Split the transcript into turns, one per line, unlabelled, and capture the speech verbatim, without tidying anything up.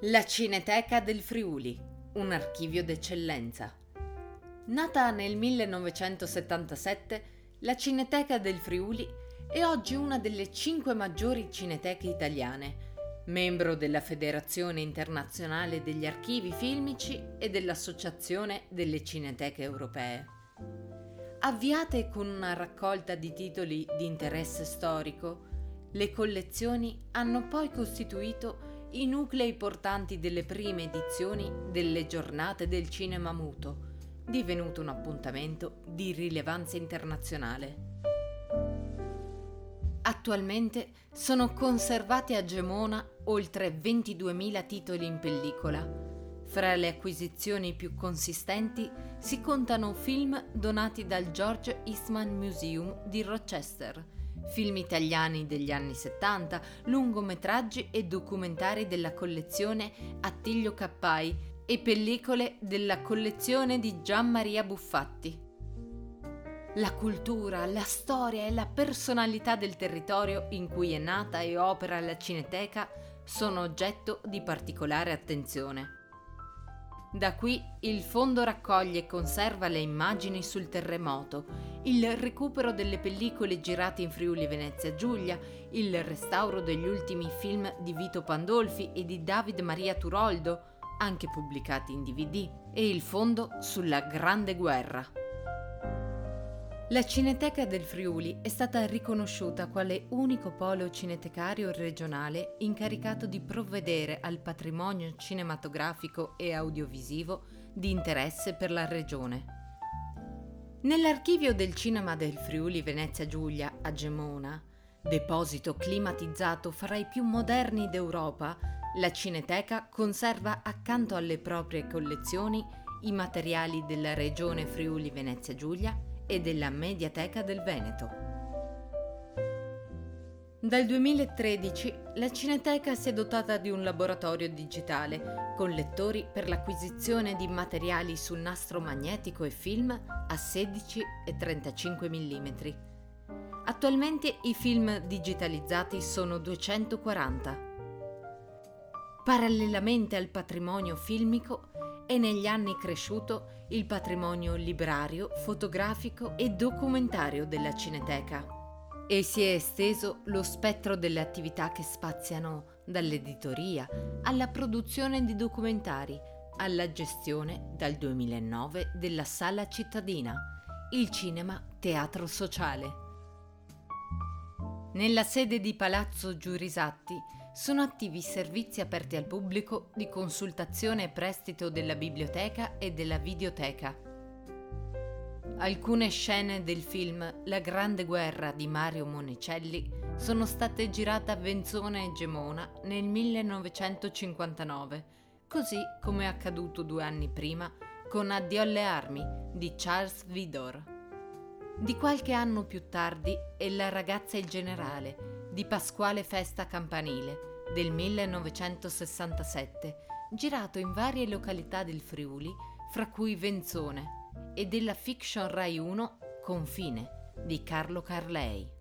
La Cineteca del Friuli, un archivio d'eccellenza. Nata nel millenovecentosettantasette, la Cineteca del Friuli è oggi una delle cinque maggiori cineteche italiane, membro della Federazione Internazionale degli Archivi Filmici e dell'Associazione delle Cineteche Europee. Avviate con una raccolta di titoli di interesse storico, le collezioni hanno poi costituito i nuclei portanti delle prime edizioni delle Giornate del Cinema Muto, divenuto un appuntamento di rilevanza internazionale. Attualmente sono conservati a Gemona oltre ventiduemila titoli in pellicola. Fra le acquisizioni più consistenti si contano film donati dal George Eastman Museum di Rochester, film italiani degli anni settanta, lungometraggi e documentari della collezione Attilio Cappai e pellicole della collezione di Gian Maria Buffatti. La cultura, la storia e la personalità del territorio in cui è nata e opera la Cineteca sono oggetto di particolare attenzione. Da qui il fondo raccoglie e conserva le immagini sul terremoto, il recupero delle pellicole girate in Friuli Venezia Giulia, il restauro degli ultimi film di Vito Pandolfi e di David Maria Turoldo, anche pubblicati in D V D, e il fondo sulla Grande Guerra. La Cineteca del Friuli è stata riconosciuta quale unico polo cinetecario regionale incaricato di provvedere al patrimonio cinematografico e audiovisivo di interesse per la regione. Nell'archivio del cinema del Friuli Venezia Giulia a Gemona, deposito climatizzato fra i più moderni d'Europa, la Cineteca conserva accanto alle proprie collezioni i materiali della regione Friuli Venezia Giulia e della Mediateca del Veneto. Dal duemilatredici la Cineteca si è dotata di un laboratorio digitale con lettori per l'acquisizione di materiali su nastro magnetico e film a sedici e trentacinque millimetri. Attualmente i film digitalizzati sono duecentoquaranta. Parallelamente al patrimonio filmico è negli anni cresciuto il patrimonio librario, fotografico e documentario della Cineteca e si è esteso lo spettro delle attività che spaziano dall'editoria alla produzione di documentari, alla gestione dal duemilanove della Sala Cittadina, il cinema teatro sociale. Nella sede di Palazzo Giurisatti sono attivi servizi aperti al pubblico di consultazione e prestito della biblioteca e della videoteca. Alcune scene del film La Grande Guerra di Mario Monicelli sono state girate a Venzone e Gemona nel millenovecentocinquantanove, così come è accaduto due anni prima con Addio alle armi di Charles Vidor. Di qualche anno più tardi è La ragazza e il generale di Pasquale Festa Campanile del millenovecentosessantasette, girato in varie località del Friuli, fra cui Venzone, e della fiction Rai uno Confine di Carlo Carlei.